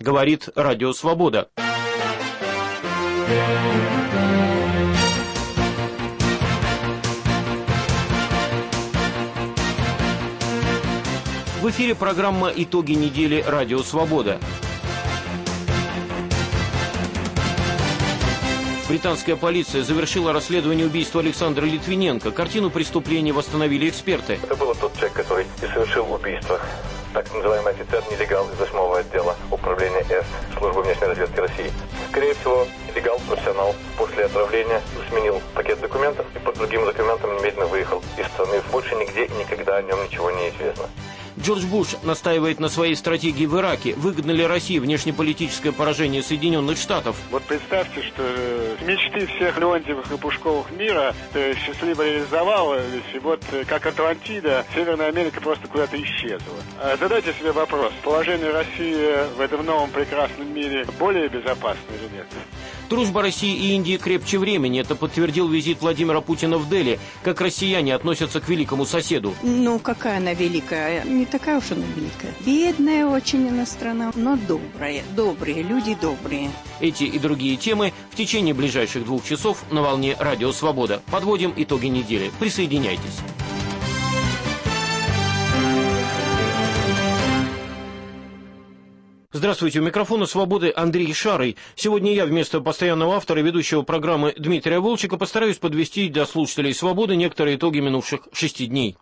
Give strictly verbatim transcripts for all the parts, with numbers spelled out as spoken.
говорит Радио Свобода. В эфире программа «Итоги недели. Радио Свобода». Британская полиция завершила расследование убийства Александра Литвиненко. Картину преступления восстановили эксперты. Это был тот человек, который и совершил убийство. Так называемый офицер-нелегал из восьмого отдела управления С службы внешней разведки России. Скорее всего, нелегал, профессионал, после отравления сменил пакет документов и под другим документом немедленно выехал из страны. Больше нигде и никогда о нем ничего не известно. Джордж Буш настаивает на своей стратегии в Ираке. Выгодно ли России внешнеполитическое поражение Соединенных Штатов? Вот представьте, что мечты всех Леонтьевых и Пушковых мира счастливо реализовалась, и вот как Атлантида, Северная Америка просто куда-то исчезла. Задайте себе вопрос, положение России в этом новом прекрасном мире более безопасно или нет? Дружба России и Индии крепче времени. Это подтвердил визит Владимира Путина в Дели. Как россияне относятся к великому соседу? Ну, какая она великая? Не такая уж она великая. Бедная очень она страна, но добрая. Добрые, люди добрые. Эти и другие темы в течение ближайших двух часов на волне Радио Свобода. Подводим итоги недели. Присоединяйтесь. Здравствуйте, у микрофона «Свободы» Андрей Шарый. Сегодня я вместо постоянного автора и ведущего программы Дмитрия Волчека постараюсь подвести для слушателей «Свободы» некоторые итоги минувших шести дней.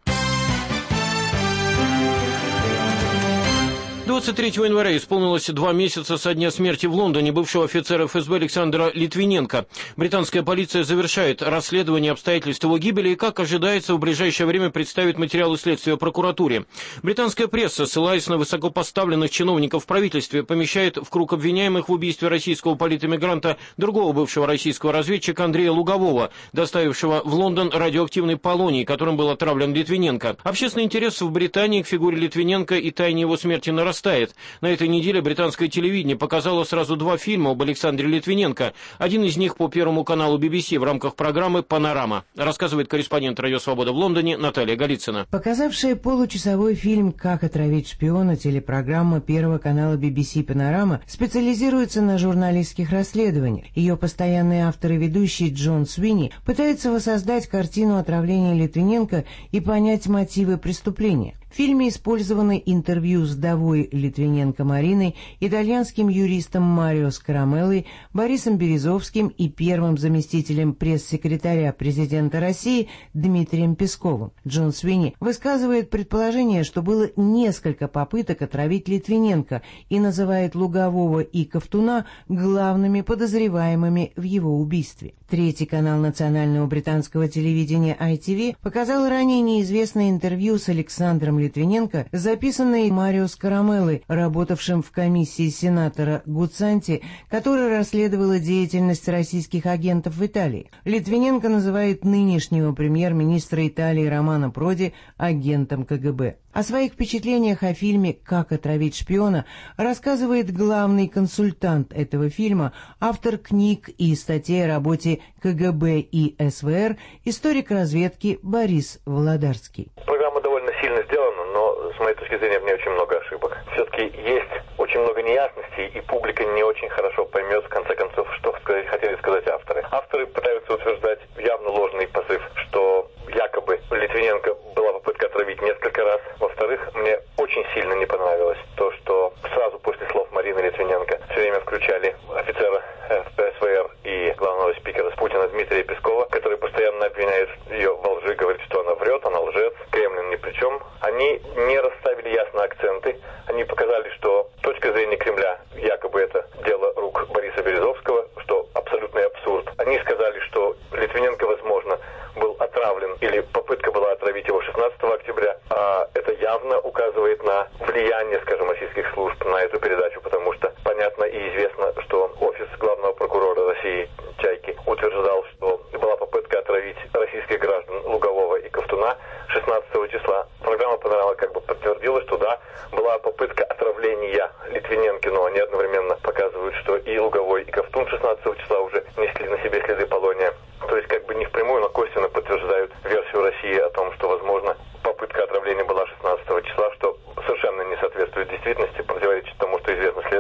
двадцать третьего января исполнилось два месяца со дня смерти в Лондоне бывшего офицера эф эс бэ Александра Литвиненко. Британская полиция завершает расследование обстоятельств его гибели и, как ожидается, в ближайшее время представит материалы следствия прокуратуре. Британская пресса, ссылаясь на высокопоставленных чиновников в правительстве, помещает в круг обвиняемых в убийстве российского политэмигранта другого бывшего российского разведчика Андрея Лугового, доставившего в Лондон радиоактивный полоний, которым был отравлен Литвиненко. Общественный интерес в Британии к фигуре Литвиненко и тайне его смерти нарастает. На этой неделе британское телевидение показало сразу два фильма об Александре Литвиненко. Один из них по Первому каналу би би си в рамках программы «Панорама». Рассказывает корреспондент Радио Свобода в Лондоне Наталья Голицына. Показавшая получасовой фильм «Как отравить шпиона» телепрограмма Первого канала би би си «Панорама» специализируется на журналистских расследованиях. Ее постоянный автор и ведущий Джон Свини пытается воссоздать картину отравления Литвиненко и понять мотивы преступления. В фильме использованы интервью с вдовой Литвиненко Мариной, итальянским юристом Марио Скарамеллой, Борисом Березовским и первым заместителем пресс-секретаря президента России Дмитрием Песковым. Джон Свини высказывает предположение, что было несколько попыток отравить Литвиненко и называет Лугового и Ковтуна главными подозреваемыми в его убийстве. Третий канал национального британского телевидения ай ти ви показал ранее неизвестное интервью с Александром Литвиненко, записанное Марио Скарамеллой, работавшим в комиссии сенатора Гуцанти, которая расследовала деятельность российских агентов в Италии. Литвиненко называет нынешнего премьер-министра Италии Романо Проди агентом ка гэ бэ. О своих впечатлениях о фильме «Как отравить шпиона» рассказывает главный консультант этого фильма, автор книг и статей о работе ка гэ бэ и эс вэ эр, историк разведки Борис Володарский. Программа довольно сильно сделана, но с моей точки зрения в ней очень много ошибок. Все-таки есть очень много неясностей, и публика не очень хорошо поймет, в конце концов, что хотели сказать авторы. Авторы пытаются утверждать явно ложный посыл, что якобы Литвиненко была попытка отравить несколько раз. Во-вторых, мне очень сильно не понравилось то, что сразу после слов Марины Литвиненко все время включали офицера эс вэ эр и главного спикера Путина Дмитрия Пескова, который постоянно обвиняет ее во лжи, говорит, что она врет, она лжец, Кремль ни при чем. Они не расставили ясно акценты, они показали, что точка зрения Кремля якобы это дело рук Бориса Березовского, что абсолютный абсурд. Они сказали, что Литвиненко, возможно, был отравлен или попытка была отравить его шестнадцатого октября, а это явно указывает на влияние, скажем, российских служб на эту передачу, потому что понятно и известно, что офис главного прокурора России Чайки утверждал, что была попытка отравить российских граждан Лугового и Ковтуна шестнадцатого числа. Программа «Панорама» как бы подтвердила, что да, была попытка отравления Литвиненко, но они одновременно показывают, что и Луговой, и Ковтун шестнадцатого числа уже несли на себе следы полония. То есть как бы не впрямую, но косвенно подтверждают версию России о том, что, возможно, попытка отравления была шестнадцатого числа, что совершенно не соответствует действительности, противоречит тому, что известно следствию и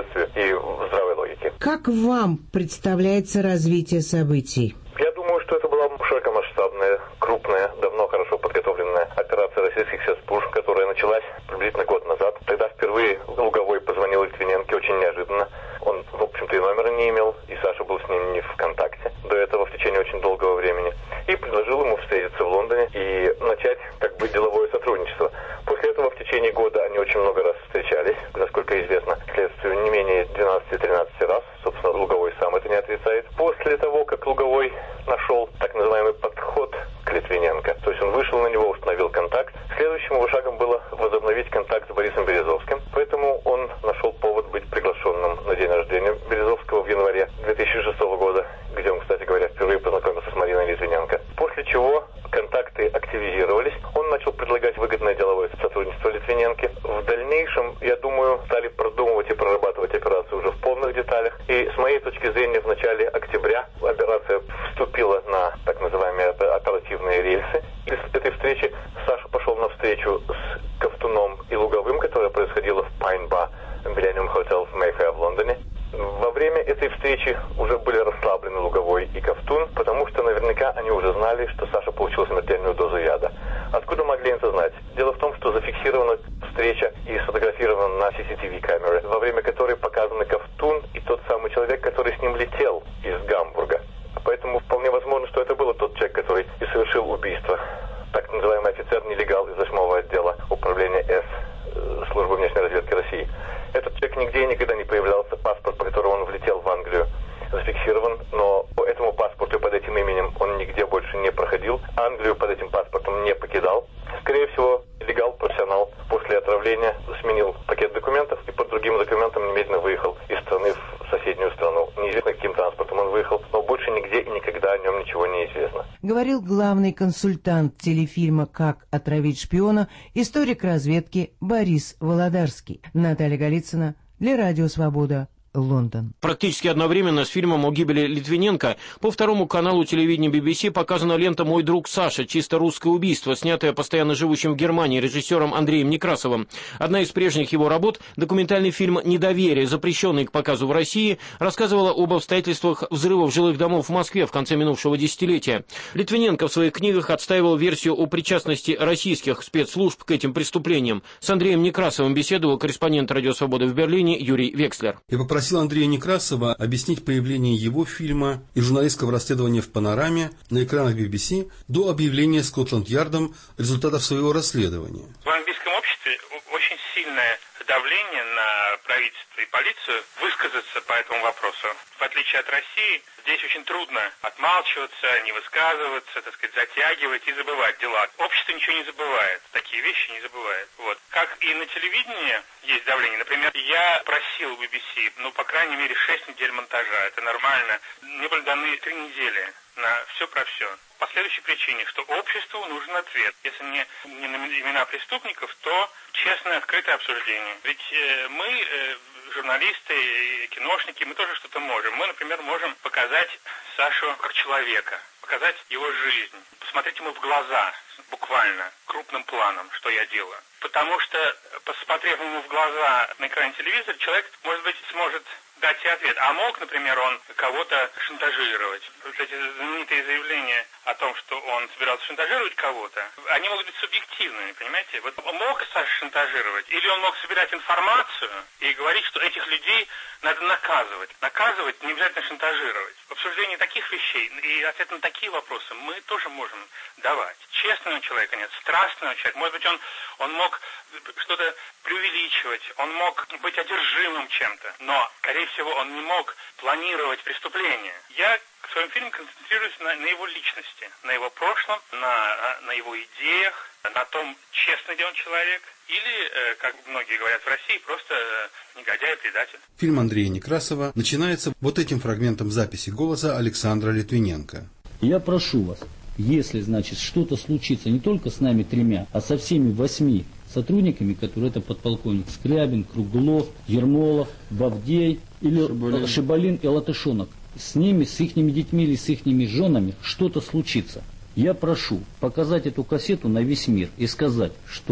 и здравой логики. Как вам представляется развитие событий? Я думаю, что это была широкомасштабная, крупная, давно хорошо подготовленная операция российских спецслужб, которая началась приблизительно год назад. Тогда впервые Луговой позвонил Литвиненко очень неожиданно. Он, в общем-то, и номера не имел, и Саша был с ним не в контакте до этого в течение очень долгого времени. И предложил ему встретиться в Лондоне и начать, как бы, деловое сотрудничество. После этого в течение года они очень много раз встречались, насколько известно, следствию не менее двенадцати-тринадцати раз. Собственно, Луговой сам это не отрицает. После того, как Луговой нашел так называемый подход к Литвиненко, то есть он вышел на него, установил контакт, следующим его шагом было возобновить контакт с Борисом Березовским. Поэтому он нашел повод быть приглашенным на день рождения Березовского в январе две тысячи шестого года, где он, кстати говоря, впервые познакомился с Мариной Литвиненко. После чего контакты активизировались. Он начал предлагать выгодное деловое сотрудничество Литвиненко. В дальнейшем, я думаю, стали продумывать и прорабатывать операцию уже в полных деталях. И с моей точки зрения, в начале октября операция вступила на так называемые оперативные рельсы. Из этой встречи Саша пошел на встречу с Ковтуном и Луговым, которая происходила в Pine-Bar Millennium Hotel в Мейфэе в Лондоне. Во время этой встречи уже были расслаблены Луговой и Ковтун, потому что наверняка они уже знали, что Саша получил смертельную дозу яда. Откуда могли это знать? Дело в том, что зафиксирована встреча и сфотографирована на си си ти ви камеры, во время которой показаны Ковтун и тот самый человек, который с ним летел из Гамбурга. Поэтому вполне возможно, что это был тот человек, который и совершил убийство. Так называемый офицер-нелегал из восьмого отдела управления С службы внешней разведки России. Этот человек нигде и никогда не появлялся. Паспорт, по которому он влетел в Англию, зафиксирован, но по этому паспорту и под этим именем он нигде больше не проходил. Англию под этим паспортом не покидал. Скорее всего, легал, профессионал, после отравления сменил пакет документов и под другим документом немедленно выехал из страны в соседнюю страну. Неизвестно, каким транспортом он выехал, но больше нигде и никогда о нем ничего не известно. Говорил главный консультант телефильма «Как отравить шпиона», историк разведки Борис Володарский. Наталья Голицына для Радио Свобода. Лондон. Практически одновременно с фильмом о гибели Литвиненко по второму каналу телевидения би би си показана лента «Мой друг Саша. Чисто русское убийство», снятая постоянно живущим в Германии режиссером Андреем Некрасовым. Одна из прежних его работ, документальный фильм «Недоверие», запрещенный к показу в России, рассказывала об обстоятельствах взрывов жилых домов в Москве в конце минувшего десятилетия. Литвиненко в своих книгах отстаивал версию о причастности российских спецслужб к этим преступлениям. С Андреем Некрасовым беседовал корреспондент «Радио Свобода» в Берлине Юрий Векслер. Я попросил Андрея Некрасова объяснить появление его фильма и журналистского расследования в «Панораме» на экранах би би си до объявления Скотланд-Ярдом результатов своего расследования. В английском обществе очень сильное давление на правительство и полицию высказаться по этому вопросу. В отличие от России, здесь очень трудно отмалчиваться, не высказываться, так сказать, затягивать и забывать дела. Общество ничего не забывает, такие вещи не забывает. Вот. Как и на телевидении есть давление. Например, я просил би би си, ну, по крайней мере, шесть недель монтажа, это нормально. Мне были даны три недели на все про все. По следующей причине, что обществу нужен ответ. Если не, не на имена преступников, то честное, открытое обсуждение. Ведь э, мы, э, журналисты, киношники, мы тоже что-то можем. Мы, например, можем показать Сашу как человека, показать его жизнь, посмотреть ему в глаза, буквально, крупным планом, что я делаю. Потому что, посмотрев ему в глаза на экране телевизора, человек, может быть, сможет дать себе ответ. А мог, например, он кого-то шантажировать. Вот эти знаменитые заявления о том, что он собирался шантажировать кого-то, они могут быть субъективными, понимаете? Вот мог Саша шантажировать? Или он мог собирать информацию и говорить, что этих людей надо наказывать. Наказывать, не обязательно шантажировать. В обсуждении таких вещей и ответ на такие вопросы мы тоже можем давать. Честного человека нет, страстного человека. Может быть, он, он мог что-то преувеличивать, он мог быть одержимым чем-то, но, скорее всего, он не мог планировать преступление. Я в своем фильме концентрируюсь на, на его личности, на его прошлом, на, на его идеях, на том, честный ли он человек, или, как многие говорят в России, просто негодяй и предатель. Фильм Андрея Некрасова начинается вот этим фрагментом записи голоса Александра Литвиненко. Я прошу вас, если, значит, что-то случится не только с нами тремя, а со всеми восьми сотрудниками, которые это подполковник Скрябин, Круглов, Ермолов, Бавдей, или Шибалин, Шибалин и Латышонок, с ними, с их детьми или с их женами что-то случится. Я прошу показать эту кассету на весь мир и сказать, что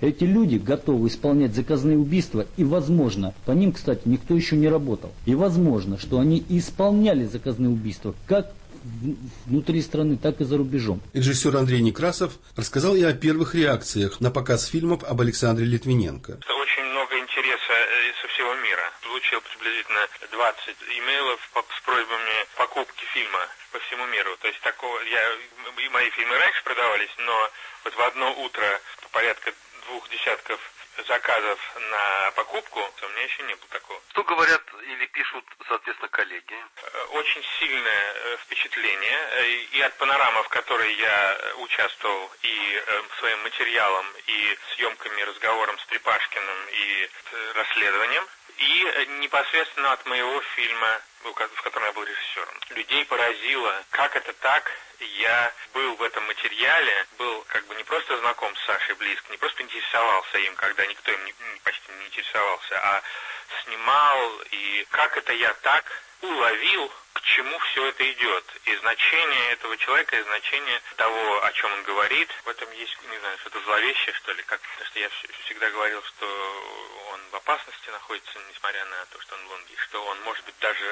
Эти люди готовы исполнять заказные убийства, и возможно, по ним, кстати, никто еще не работал, и возможно, что они исполняли заказные убийства, как внутри страны, так и за рубежом. Режиссер Андрей Некрасов рассказал и о первых реакциях на показ фильмов об Александре Литвиненко. Очень много интереса со всего мира. Получил приблизительно двадцать имейлов с просьбами покупки фильма по всему миру. То есть такого, я, и мои фильмы раньше продавались, но вот в одно утро порядка двух десятков заказов на покупку, у меня еще не было такого. Что говорят или пишут, соответственно, коллеги? Очень сильное впечатление. И от панорамы, в которой я участвовал, и своим материалом, и съемками, разговором с Трепашкиным, и расследованием, и непосредственно от моего фильма, в котором я был режиссером. Людей поразило, как это так. Я был в этом материале, был как бы не просто знаком с Сашей близко, не просто интересовался им, когда никто им не, почти не интересовался, а снимал, и как это я так уловил, к чему все это идет. И значение этого человека, и значение того, о чем он говорит, в этом есть, не знаю, что-то зловещее, что ли, как, потому что я всегда говорил, что он в опасности находится, несмотря на то, что он в Лондоне, что он, может быть, даже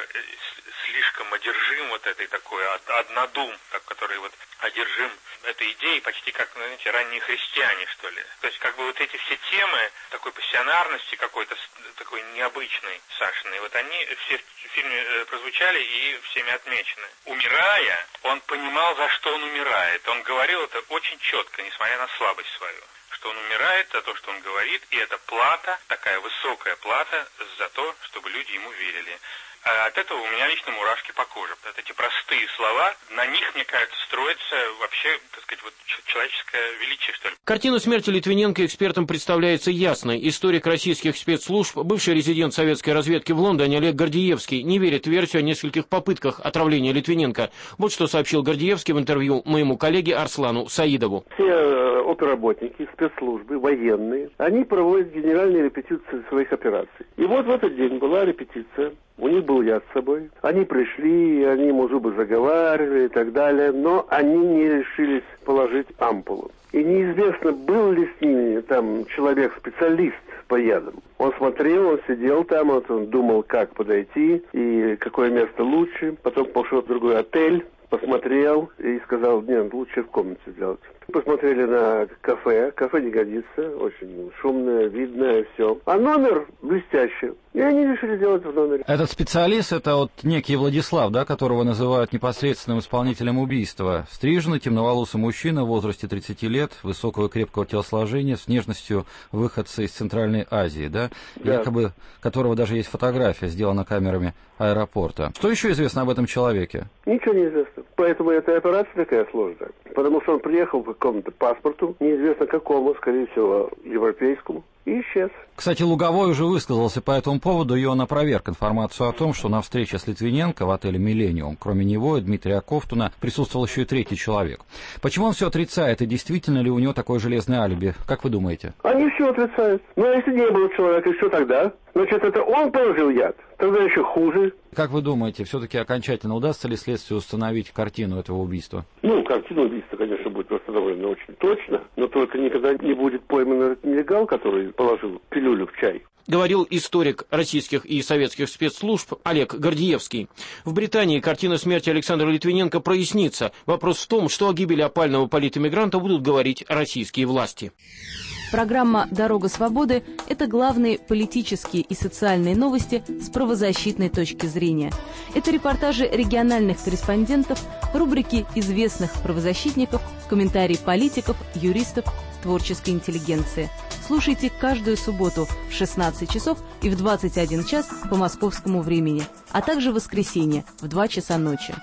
слишком одержим вот этой такой, однодум, который вот одержим этой идеей, почти как, знаете, ранние христиане, что ли. То есть, как бы вот эти все темы такой пассионарности какой-то, такой необычной Сашиной, вот они все в фильме прозвучали и всеми отмечены. Умирая, он понимал, за что он умирает. Он говорил это очень четко, несмотря на слабость свою. Что он умирает за то, что он говорит, и это плата, такая высокая плата за то, чтобы люди ему верили. А от этого у меня лично мурашки по коже. Вот эти простые слова, на них, мне кажется, строится вообще, так сказать, вот человеческое величие, что ли. Картина смерти Литвиненко экспертам представляется ясной. Историк российских спецслужб, бывший резидент советской разведки в Лондоне Олег Гордиевский не верит в версию о нескольких попытках отравления Литвиненко. Вот что сообщил Гордиевский в интервью моему коллеге Арслану Саидову. Все оперработники, спецслужбы, военные, они проводят генеральные репетиции своих операций. И вот в этот день была репетиция. У них был яд с собой. Они пришли, они ему зубы заговаривали и так далее, но они не решились положить ампулу. И неизвестно, был ли с ними там человек-специалист по ядам. Он смотрел, он сидел там, вот он думал, как подойти и какое место лучше. Потом пошел в другой отель, посмотрел и сказал, нет, лучше в комнате сделать. Посмотрели на кафе. Кафе не годится, очень шумное, видное, все. А номер блестящий. И они решили сделать в номере. Этот специалист, это вот некий Владислав, да, которого называют непосредственным исполнителем убийства. Стриженный, темноволосый мужчина в возрасте тридцати лет, высокого и крепкого телосложения, с внешностью выходца из Центральной Азии, да? Да. Якобы которого даже есть фотография, сделана камерами аэропорта. Что еще известно об этом человеке? Ничего не известно. Поэтому эта операция такая сложная. Потому что он приехал по какому-то паспорту, неизвестно какому, скорее всего, европейскому, и исчез. Кстати, Луговой уже высказался по этому поводу, и он опроверг информацию о том, что на встрече с Литвиненко в отеле «Миллениум», кроме него и Дмитрия Ковтуна, присутствовал еще и третий человек. Почему он все отрицает, и действительно ли у него такое железное алиби? Как вы думаете? Они все отрицают. Но если не было человека, что тогда? Значит, это он положил яд. Тогда еще хуже. Как вы думаете, все-таки окончательно удастся ли следствию установить картину этого убийства? Ну, картину убийства, конечно, будет восстановлена очень точно, но только никогда не будет пойман этот нелегал, который положил пилюлю в чай. Говорил историк российских и советских спецслужб Олег Гордиевский. В Британии картина смерти Александра Литвиненко прояснится. Вопрос в том, что о гибели опального политэмигранта будут говорить российские власти. Программа «Дорога свободы» – это главные политические и социальные новости с правозащитной точки зрения. Это репортажи региональных корреспондентов, рубрики известных правозащитников, комментарии политиков, юристов, творческой интеллигенции. Слушайте каждую субботу в шестнадцать часов и в двадцать один час по московскому времени, а также в воскресенье в два часа ночи.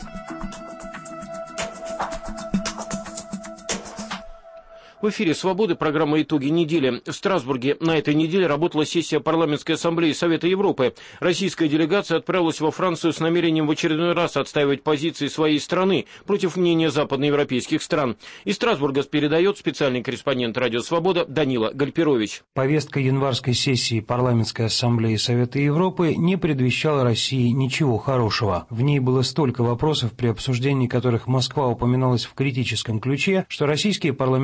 В эфире «Свободы» программа «Итоги недели». В Страсбурге на этой неделе работала сессия Парламентской ассамблеи Совета Европы. Российская делегация отправилась во Францию с намерением в очередной раз отстаивать позиции своей страны против мнения западноевропейских стран. Из Страсбурга передает специальный корреспондент «Радио Свобода» Данила Гальперович. Повестка январской сессии Парламентской ассамблеи Совета Европы не предвещала России ничего хорошего. В ней было столько вопросов, при обсуждении которых Москва упоминалась в критическом ключе, что российские парламентарии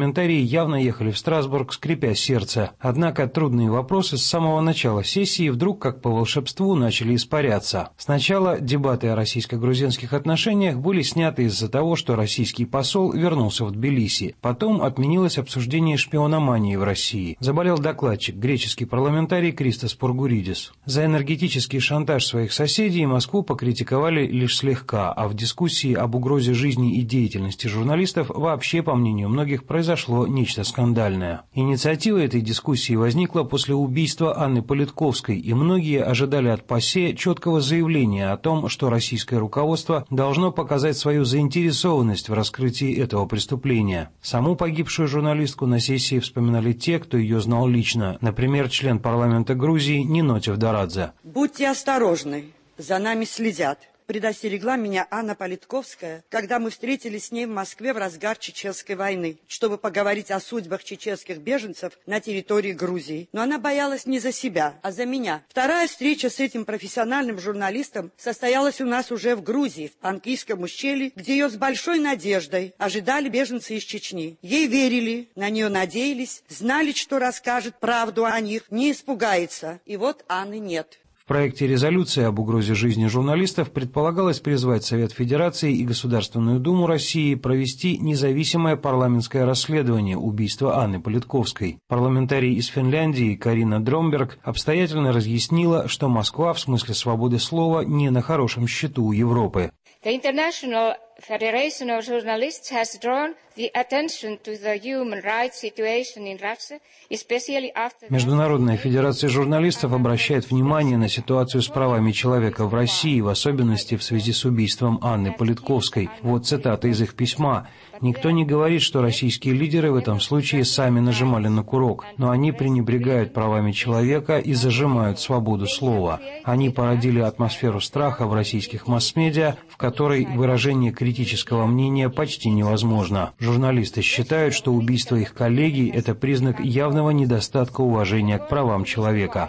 явно ехали в Страсбург, скрипя сердце. Однако трудные вопросы с самого начала сессии вдруг, как по волшебству, начали испаряться. Сначала дебаты о российско-грузинских отношениях были сняты из-за того, что российский посол вернулся в Тбилиси. Потом отменилось обсуждение шпиономании в России. Заболел докладчик, греческий парламентарий Кристос Пургуридис. За энергетический шантаж своих соседей Москву покритиковали лишь слегка, а в дискуссии об угрозе жизни и деятельности журналистов вообще, по мнению многих, произошло нечто скандальное. Инициатива этой дискуссии возникла после убийства Анны Политковской, и многие ожидали от ПАСЕ четкого заявления о том, что российское руководство должно показать свою заинтересованность в раскрытии этого преступления. Саму погибшую журналистку на сессии вспоминали те, кто ее знал лично, например, член парламента Грузии Нино Тевдорадзе. «Будьте осторожны, за нами следят», предостерегла меня Анна Политковская, когда мы встретились с ней в Москве в разгар Чеченской войны, чтобы поговорить о судьбах чеченских беженцев на территории Грузии. Но она боялась не за себя, а за меня. Вторая встреча с этим профессиональным журналистом состоялась у нас уже в Грузии, в Панкийском ущелье, где ее с большой надеждой ожидали беженцы из Чечни. Ей верили, на нее надеялись, знали, что расскажет правду о них, не испугается. И вот Анны нет. В проекте резолюции об угрозе жизни журналистов предполагалось призвать Совет Федерации и Государственную Думу России провести независимое парламентское расследование убийства Анны Политковской. Парламентарий из Финляндии Карина Дромберг обстоятельно разъяснила, что Москва в смысле свободы слова не на хорошем счету у Европы. The International Federation of Journalists has drawn the attention to the human rights situation in Russia, especially after... Международная федерация журналистов обращает внимание на ситуацию с правами человека в России, в особенности в связи с убийством Анны Политковской. Вот цитата из их письма. «Никто не говорит, что российские лидеры в этом случае сами нажимали на курок, но они пренебрегают правами человека и зажимают свободу слова. Они породили атмосферу страха в российских масс-медиа, в которой выражение критического мнения почти невозможно. Журналисты считают, что убийство их коллеги – это признак явного недостатка уважения к правам человека».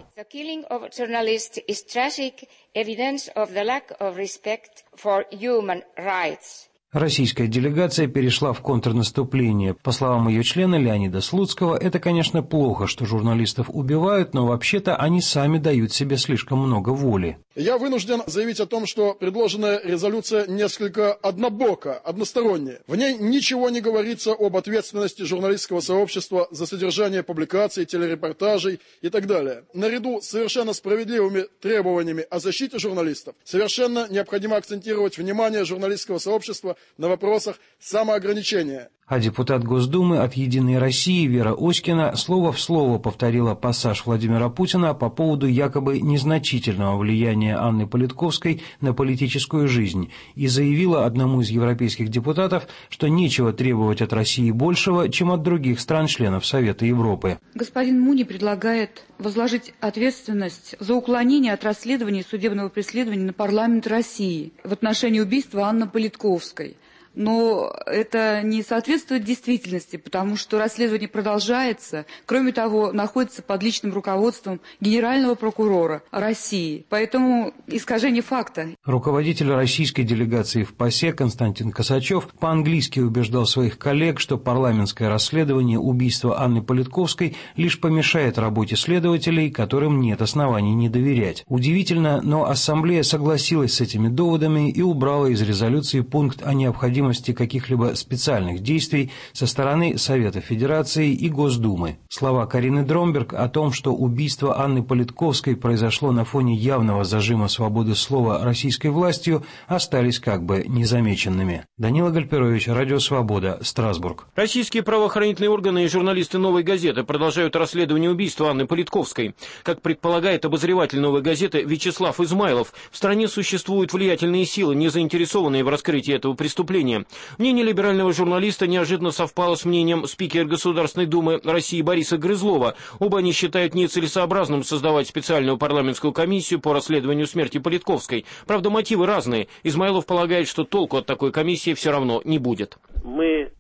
Российская делегация перешла в контрнаступление. По словам ее члена Леонида Слуцкого, это, конечно, плохо, что журналистов убивают, но вообще-то они сами дают себе слишком много воли. Я вынужден заявить о том, что предложенная резолюция несколько однобока, односторонняя. В ней ничего не говорится об ответственности журналистского сообщества за содержание публикаций, телерепортажей и так далее. Наряду с совершенно справедливыми требованиями о защите журналистов совершенно необходимо акцентировать внимание журналистского сообщества на вопросах самоограничения. А депутат Госдумы от «Единой России» Вера Оськина слово в слово повторила пассаж Владимира Путина по поводу якобы незначительного влияния Анны Политковской на политическую жизнь и заявила одному из европейских депутатов, что нечего требовать от России большего, чем от других стран-членов Совета Европы. Господин Муни предлагает возложить ответственность за уклонение от расследования и судебного преследования на парламент России в отношении убийства Анны Политковской. Но это не соответствует действительности, потому что расследование продолжается. Кроме того, находится под личным руководством генерального прокурора России. Поэтому искажение факта. Руководитель российской делегации в ПАСЕ Константин Косачев по-английски убеждал своих коллег, что парламентское расследование убийства Анны Политковской лишь помешает работе следователей, которым нет оснований не доверять. Удивительно, но Ассамблея согласилась с этими доводами и убрала из резолюции пункт о необходимости каких-либо специальных действий со стороны Совета Федерации и Госдумы. Слова Карины Дромберг о том, что убийство Анны Политковской произошло на фоне явного зажима свободы слова российской властью, остались как бы незамеченными. Данила Гальперович, Радио Свобода, Страсбург. Российские правоохранительные органы и журналисты «Новой газеты» продолжают расследование убийства Анны Политковской. Как предполагает обозреватель «Новой газеты» Вячеслав Измайлов, в стране существуют влиятельные силы, не заинтересованные в раскрытии этого преступления. Мнение либерального журналиста неожиданно совпало с мнением спикера Государственной Думы России Бориса Грызлова. Оба они считают нецелесообразным создавать специальную парламентскую комиссию по расследованию смерти Политковской. Правда, мотивы разные. Измайлов полагает, что толку от такой комиссии все равно не будет. Мы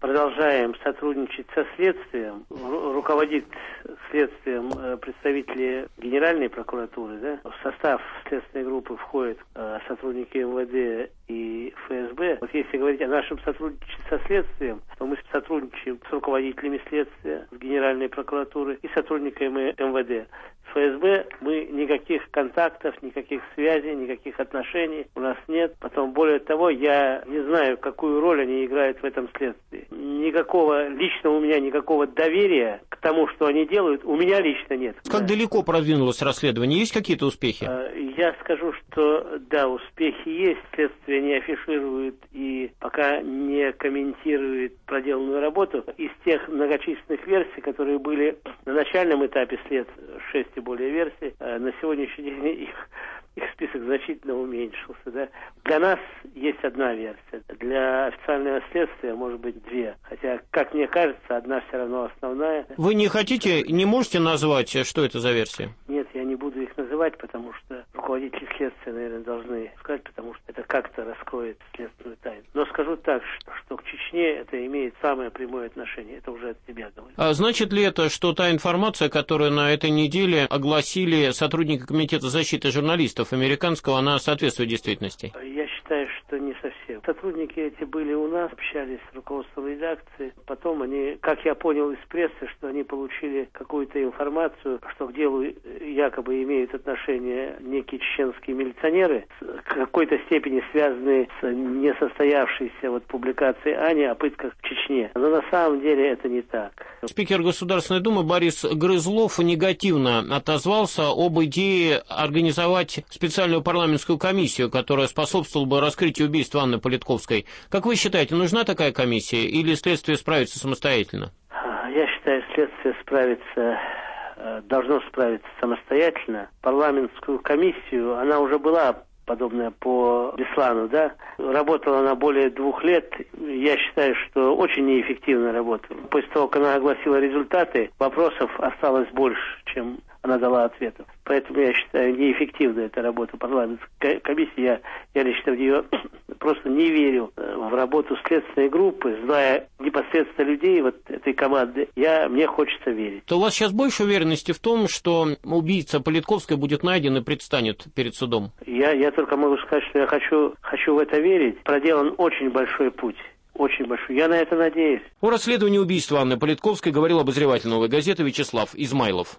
продолжаем сотрудничать со следствием. Руководит следствием представители Генеральной прокуратуры. Да? В состав следственной группы входят сотрудники эм вэ дэ и эф эс бэ. Вот если говорить о нашем сотрудничестве со следствием, то мы сотрудничаем с руководителями следствия, с Генеральной прокуратуры и сотрудниками эм вэ дэ. С эф эс бэ мы никаких контактов, никаких связей, никаких отношений у нас нет. Потом, более того, я не знаю, какую роль они играют в этом следствии. Никакого, лично у меня никакого доверия к тому, что они делают, у меня лично нет. Как да. далеко продвинулось расследование? Есть какие-то успехи? Я скажу, что да, успехи есть. Следствие не афиширует и пока не комментирует проделанную работу. Из тех многочисленных версий, которые были на начальном этапе след, шесть и более версий, на сегодняшний день их, их список значительно уменьшился. Да? Для нас есть одна версия. Для официального следствия может быть две. Хотя, как мне кажется, одна все равно основная. Вы не хотите, не можете назвать, что это за версия? Нет, я не буду их называть, потому что руководители следствия, наверное, должны сказать, потому что это как-то раскроет следственную тайну. Но скажу так, что, что к Чечне это имеет самое прямое отношение. Это уже от себя говорю. А значит ли это, что та информация, которую на этой неделе огласили сотрудники Комитета защиты журналистов американского, она соответствует действительности? Я считаю, что не совсем. Сотрудники эти были у нас, общались с руководством редакции. Потом они, как я понял из прессы, что они получили какую-то информацию, что к делу якобы имеют отношение некие чеченские милиционеры, в какой-то степени связанные с несостоявшейся вот публикацией Ани о пытках в Чечне. Но на самом деле это не так. Спикер Государственной Думы Борис Грызлов негативно отозвался об идее организовать специальную парламентскую комиссию, которая способствовала бы раскрытию убийства Анны Политковской. Как вы считаете, нужна такая комиссия или следствие справится самостоятельно? Я считаю, следствие справится, должно справиться самостоятельно. Парламентскую комиссию, она уже была подобная по Беслану, да? Работала она более двух лет. Я считаю, что очень неэффективно работала. После того, как она огласила результаты, вопросов осталось больше, чем она дала ответов. Поэтому я считаю, неэффективная эта работа парламентской комиссии. Я, я лично в нее просто не верю в работу следственной группы, зная непосредственно людей вот этой команды. Я, мне хочется верить. То у вас сейчас больше уверенности в том, что убийца Политковской будет найден и предстанет перед судом? Я, я только могу сказать, что я хочу, хочу в это верить. Проделан очень большой путь. Очень большой. Я на это надеюсь. О расследовании убийства Анны Политковской говорил обозреватель «Новой газеты» Вячеслав Измайлов.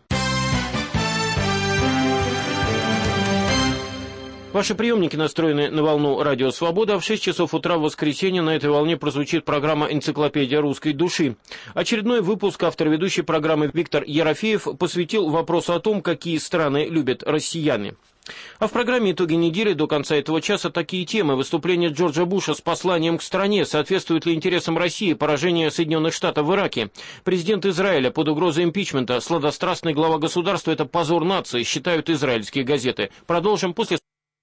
Ваши приемники настроены на волну «Радио Свобода», а в шесть часов утра в воскресенье на этой волне прозвучит программа «Энциклопедия русской души». Очередной выпуск автор ведущей программы Виктор Ерофеев посвятил вопросу о том, какие страны любят россияне. А в программе «Итоги недели» до конца этого часа такие темы. Выступление Джорджа Буша с посланием к стране. Соответствует ли интересам России поражение Соединенных Штатов в Ираке? Президент Израиля под угрозой импичмента. Сладострастный глава государства – это позор нации, считают израильские газеты. Продолжим после...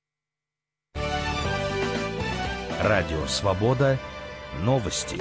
Радио «Свобода». Новости.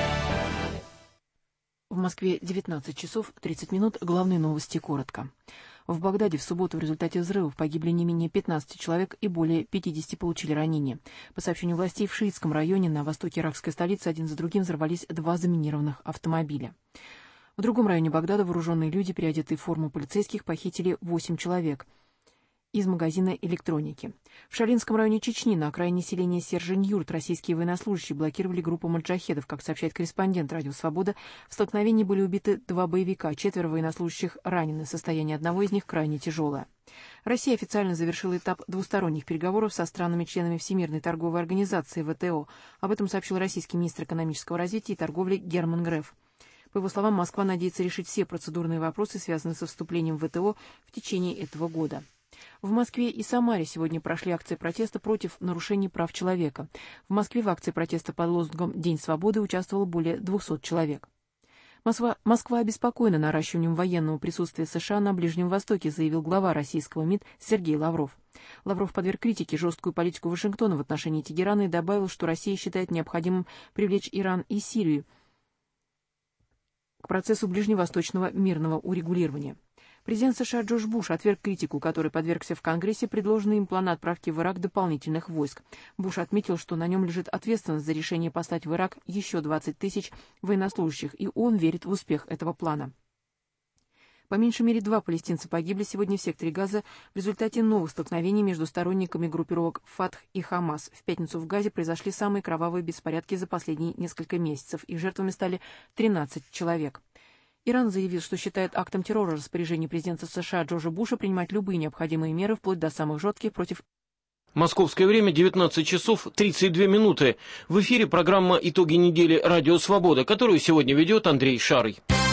В Москве девятнадцать часов тридцать минут. Главные новости коротко. В Багдаде в субботу в результате взрывов погибли не менее пятнадцати человек и более пятидесяти получили ранения. По сообщению властей, в шиитском районе на востоке иракской столицы один за другим взорвались два заминированных автомобиля. В другом районе Багдада вооруженные люди, переодетые в форму полицейских, похитили восемь человек из магазина электроники. В Шалинском районе Чечни на окраине селения Сержень-Юрт российские военнослужащие блокировали группу маджахедов. Как сообщает корреспондент «Радио Свобода», в столкновении были убиты два боевика, четверо военнослужащих ранены, состояние одного из них крайне тяжелое. Россия официально завершила этап двусторонних переговоров со странами-членами Всемирной торговой организации вэ тэ о. Об этом сообщил российский министр экономического развития и торговли Герман Греф. По его словам, Москва надеется решить все процедурные вопросы, связанные со вступлением в вэ тэ о в течение этого года. В Москве и Самаре сегодня прошли акции протеста против нарушений прав человека. В Москве в акции протеста под лозунгом «День свободы» участвовало более двухсот человек. Москва, Москва обеспокоена наращиванием военного присутствия США на Ближнем Востоке, заявил глава российского МИД Сергей Лавров. Лавров подверг критике жесткую политику Вашингтона в отношении Тегерана и добавил, что Россия считает необходимым привлечь Иран и Сирию к процессу ближневосточного мирного урегулирования. Президент США Джордж Буш отверг критику, которой подвергся в Конгрессе предложенный им план отправки в Ирак дополнительных войск. Буш отметил, что на нем лежит ответственность за решение послать в Ирак еще двадцать тысяч военнослужащих, и он верит в успех этого плана. По меньшей мере два палестинца погибли сегодня в секторе Газа в результате новых столкновений между сторонниками группировок Фатх и Хамас. В пятницу в Газе произошли самые кровавые беспорядки за последние несколько месяцев, и жертвами стали тринадцать человек. Иран заявил, что считает актом террора распоряжение президента США Джорджа Буша принимать любые необходимые меры, вплоть до самых жестких, против... Московское время девятнадцать часов тридцать две минуты. В эфире программа «Итоги недели. Радио Свобода», которую сегодня ведет Андрей Шарый.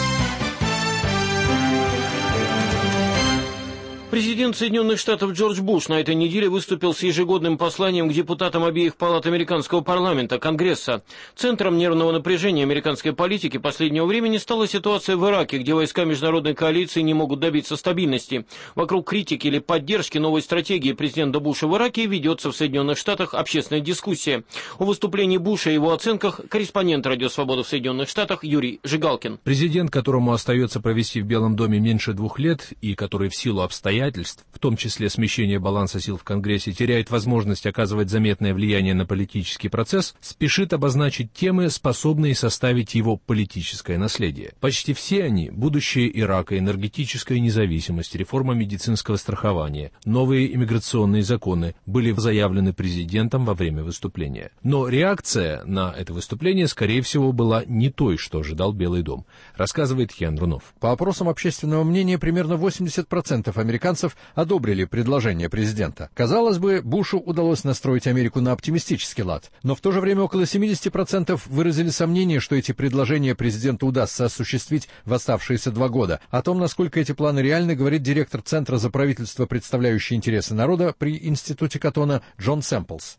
Президент Соединенных Штатов Джордж Буш на этой неделе выступил с ежегодным посланием к депутатам обеих палат американского парламента, Конгресса. Центром нервного напряжения американской политики последнего времени стала ситуация в Ираке, где войска международной коалиции не могут добиться стабильности. Вокруг критики или поддержки новой стратегии президента Буша в Ираке ведется в Соединенных Штатах общественная дискуссия. О выступлении Буша и его оценках корреспондент Радио Свобода в Соединенных Штатах Юрий Жигалкин. Президент, которому остается провести в Белом доме меньше двух лет и который в силу обстоятельств, в том числе смещения баланса сил в Конгрессе, теряет возможность оказывать заметное влияние на политический процесс, спешит обозначить темы, способные составить его политическое наследие. Почти все они – будущее Ирака, энергетическая независимость, реформа медицинского страхования, новые иммиграционные законы – были заявлены президентом во время выступления. Но реакция на это выступление, скорее всего, была не той, что ожидал Белый дом, рассказывает Ян Рунов. По опросам общественного мнения, примерно восемьдесят процентов американцев одобрили предложение президента. Казалось бы, Бушу удалось настроить Америку на оптимистический лад, но в то же время около семьдесят процентов выразили сомнение, что эти предложения президенту удастся осуществить в оставшиеся два года. О том, насколько эти планы реальны, говорит директор Центра за правительство, представляющий интересы народа при Институте Каттона Джон Сэмплс.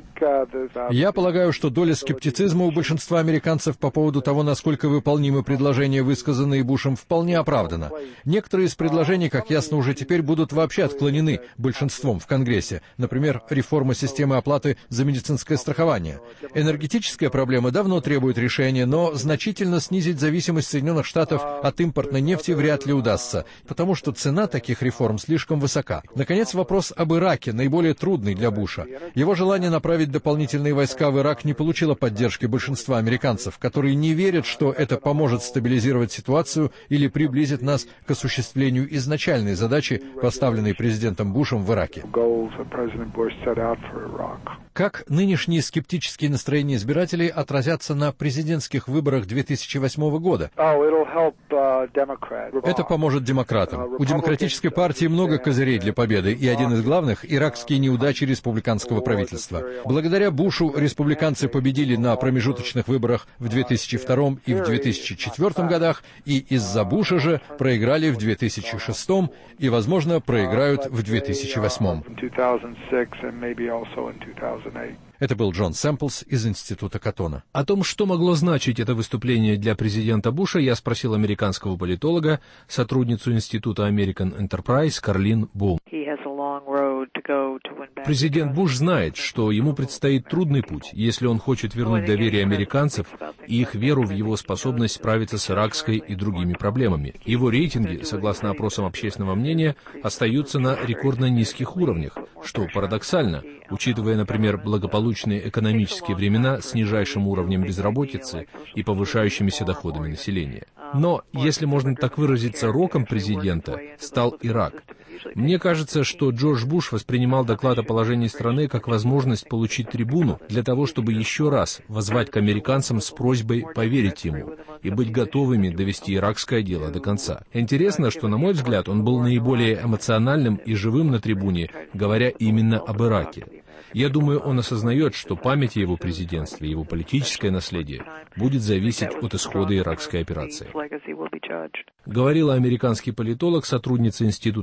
Я полагаю, что доля скептицизма у большинства американцев по поводу того, насколько выполнимы предложения, высказанные Бушем, вполне оправдана. Некоторые из предложений, как ясно уже теперь, будут вообще отклонены большинством в Конгрессе. Например, реформа системы оплаты за медицинское страхование. Энергетическая проблема давно требует решения, но значительно снизить зависимость Соединенных Штатов от импортной нефти вряд ли удастся, потому что цена таких реформ слишком высока. Наконец, вопрос об Ираке, наиболее трудный для Буша. Его желание направить дополнительные войска в Ирак не получило поддержки большинства американцев, которые не верят, что это поможет стабилизировать ситуацию или приблизит нас к осуществлению изначальной задачи, поставленной президентом Бушем в Ираке. Как нынешние скептические настроения избирателей отразятся на президентских выборах две тысячи восьмого года? Это поможет демократам. У демократической партии много козырей для победы, и один из главных — иракские неудачи республиканского правительства. Благодаря Бушу республиканцы победили на промежуточных выборах в две тысячи втором и в две тысячи четвёртом годах, и из-за Буша же проиграли в две тысячи шестом и, возможно, проиграют в две тысячи восьмом. Это был Джон Сэмплс из Института Каттона. О том, что могло значить это выступление для президента Буша, я спросил американского политолога, сотрудницу Института American Enterprise Карлин Бум. Президент Буш знает, что ему предстоит трудный путь, если он хочет вернуть доверие американцев и их веру в его способность справиться с иракской и другими проблемами. Его рейтинги, согласно опросам общественного мнения, остаются на рекордно низких уровнях, что парадоксально, учитывая, например, благополучные экономические времена с нижайшим уровнем безработицы и повышающимися доходами населения. Но, если можно так выразиться, роком президента стал Ирак. Мне кажется, что Джордж Буш воспринимал доклад о положении страны как возможность получить трибуну для того, чтобы еще раз воззвать к американцам с просьбой поверить ему и быть готовыми довести иракское дело до конца. Интересно, что, на мой взгляд, он был наиболее эмоциональным и живым на трибуне, говоря именно об Ираке. Я думаю, он осознает, что память о его президентстве, его политическое наследие будет зависеть от исхода иракской операции. Говорила американский политолог, сотрудница Института American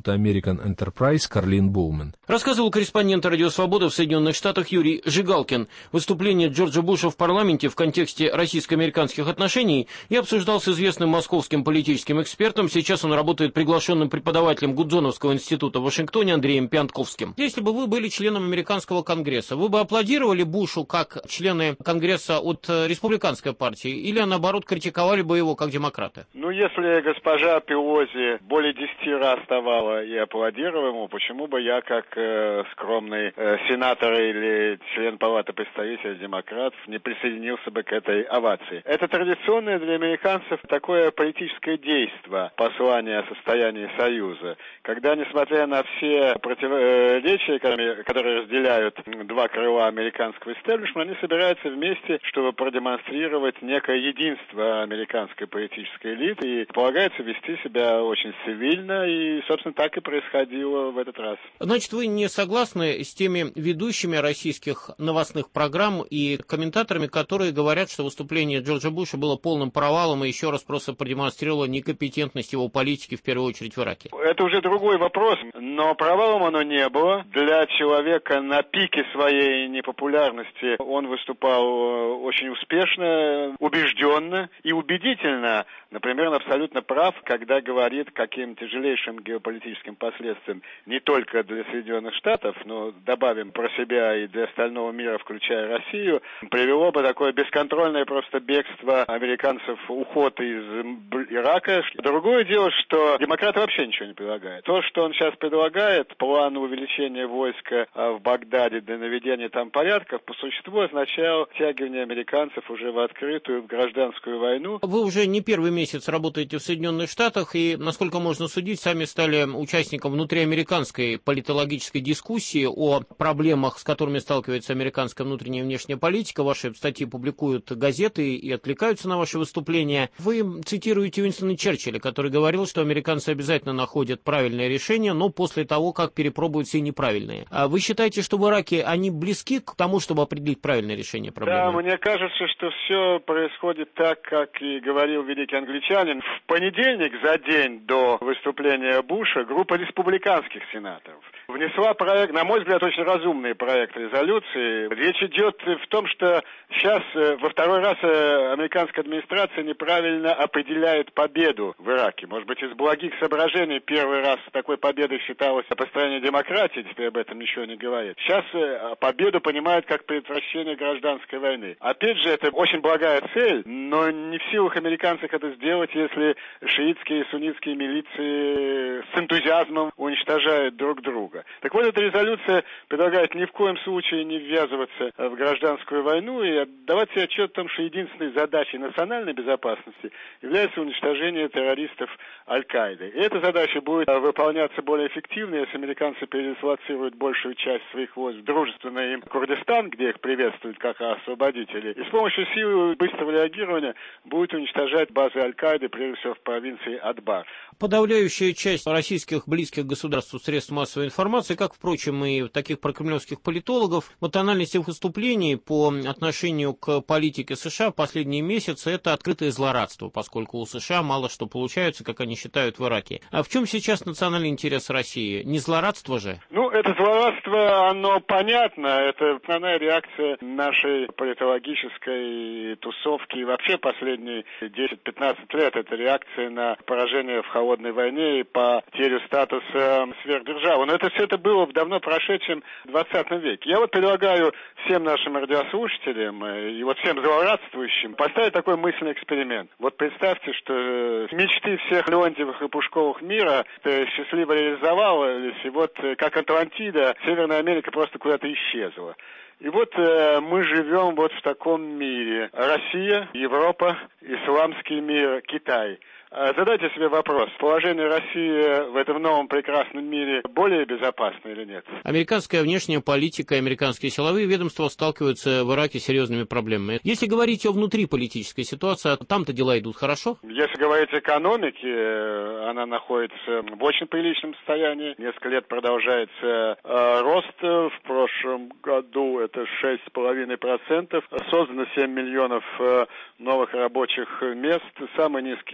American Enterprise Карлин Боумен. Рассказывал корреспондент «Радио Свобода» в Соединенных Штатах Юрий Жигалкин. Выступление Джорджа Буша в парламенте в контексте российско-американских отношений и обсуждал с известным московским политическим экспертом. Сейчас он работает приглашенным преподавателем Гудзоновского института в Вашингтоне Андреем Пиантковским. Если бы вы были членом американского конгресса, вы бы аплодировали Бушу как члены конгресса от республиканской партии или, наоборот, критиковали бы его как демократы? Ну, если госпожа Пелози более десяти раз вставала и аплодировала ему, почему бы я, как э, скромный э, сенатор или член Палаты представителей демократов, не присоединился бы к этой овации? Это традиционное для американцев такое политическое действие, послание о состоянии Союза, когда, несмотря на все противоречия, которые разделяют два крыла американского истеблишмента, они собираются вместе, чтобы продемонстрировать некое единство американской политической элиты, и полагается вести себя очень цивильно, и, собственно, так и происходило в этот раз. Значит, вы не согласны с теми ведущими российских новостных программ и комментаторами, которые говорят, что выступление Джорджа Буша было полным провалом и еще раз просто продемонстрировало некомпетентность его политики, в первую очередь в Ираке? Это уже другой вопрос, но провалом оно не было. Для человека на пике своей непопулярности он выступал очень успешно, убежденно и убедительно. Например, он абсолютно прав, когда говорит, каким тяжелейшим геополитическим последствиям не только для Соединенных Штатов, но добавим про себя и для остального мира, включая Россию, привело бы такое бесконтрольное просто бегство американцев, уход из Ирака. Другое дело, что демократы вообще ничего не предлагают. То, что он сейчас предлагает, план увеличения войска в Багдаде для наведения там порядков, по существу означало втягивание американцев уже в открытую, в гражданскую войну. Вы уже не первый месяц работаете в Соединенных Штатах, и, насколько можно судить, сами стали участником внутриамериканской политологической дискуссии о проблемах, с которыми сталкивается американская внутренняя и внешняя политика. Ваши статьи публикуют газеты и откликаются на ваши выступления. Вы цитируете Уинстона Черчилля, который говорил, что американцы обязательно находят правильное решение, но после того, как перепробуют все неправильные. А вы считаете, что в Ираке они близки к тому, чтобы определить правильное решение проблемы? Да, мне кажется, что все происходит так, как и говорил великий англичанин. В понедельник, за день до выступления Буша, группа республиканских сенаторов внесла проект, на мой взгляд, очень разумный проект резолюции. Речь идет в том, что сейчас во второй раз американская администрация неправильно определяет победу в Ираке. Может быть, из благих соображений первый раз такой победой считалось построение демократии, теперь об этом ничего не говорит. Сейчас победу понимают как предотвращение гражданской войны. Опять же, это очень благая цель, но не в силах американцев это сделать, если шиитские и суннитские милиции с энтузиазмом уничтожают друг друга. Так вот, эта резолюция предлагает ни в коем случае не ввязываться в гражданскую войну и отдавать себе отчет о том, что единственной задачей национальной безопасности является уничтожение террористов Аль-Каиды. И эта задача будет выполняться более эффективно, если американцы передислоцируют большую часть своих войск в дружественный им Курдистан, где их приветствуют как освободители, и с помощью силы быстрого реагирования будет уничтожать базы Аль-Каиды, прежде всего в провинции Адбар. Подавляющая часть российских близких государству средств массовой информации, как, впрочем, и таких прокремлевских политологов, в тональности выступлений по отношению к политике США в последние месяцы это открытое злорадство, поскольку у США мало что получается, как они считают, в Ираке. А в чем сейчас национальный интерес России? Не злорадство же? Ну, это злорадство, оно понятно. Это основная реакция нашей политологической тусовки. И вообще последние десять-пятнадцать лет это реакция на поражение в холодной войне и потерю статуса сверхдержавы. Но это все это было в давно прошедшем двадцатом веке. Я вот предлагаю всем нашим радиослушателям и вот всем злорадствующим поставить такой мысленный эксперимент. Вот представьте, что мечты всех Леонтьевых и Пушковых мира счастливо реализовалась, и вот как Атлантида, Северная Америка просто куда-то исчезла. И вот э, мы живем вот в таком мире. Россия, Европа, исламский мир, Китай. Задайте себе вопрос, положение России в этом новом прекрасном мире более безопасно или нет? Американская внешняя политика, американские силовые ведомства сталкиваются в Ираке с серьезными проблемами. Если говорить о внутриполитической ситуации, там-то дела идут хорошо? Если говорить о экономике, она находится в очень приличном состоянии. Несколько лет продолжается э, рост. В прошлом году это шесть с половиной процентов. Создано семь миллионов э, новых рабочих мест. Самый низкий уровень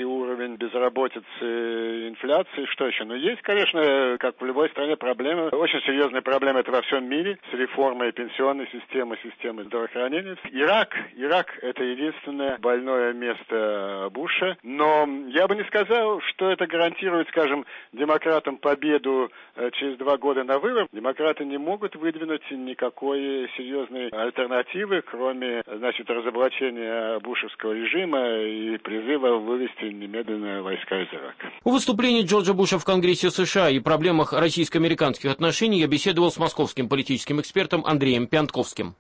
уровень безработицы, инфляции, что еще? Ну, есть, конечно, как в любой стране, проблемы. Очень серьезные проблемы это во всем мире с реформой пенсионной системы, системы здравоохранения. Ирак, Ирак это единственное больное место Буша, но я бы не сказал, что это гарантирует, скажем, демократам победу через два года на выборах. Демократы не могут выдвинуть никакой серьезной альтернативы, кроме, значит, разоблачения бушевского режима и призыва вывести немедленно войска из Ирака. У выступлении Джорджа Буша в Конгрессе США и проблемах российско-американских отношений я беседовал с московским политическим экспертом Андреем Пятковским.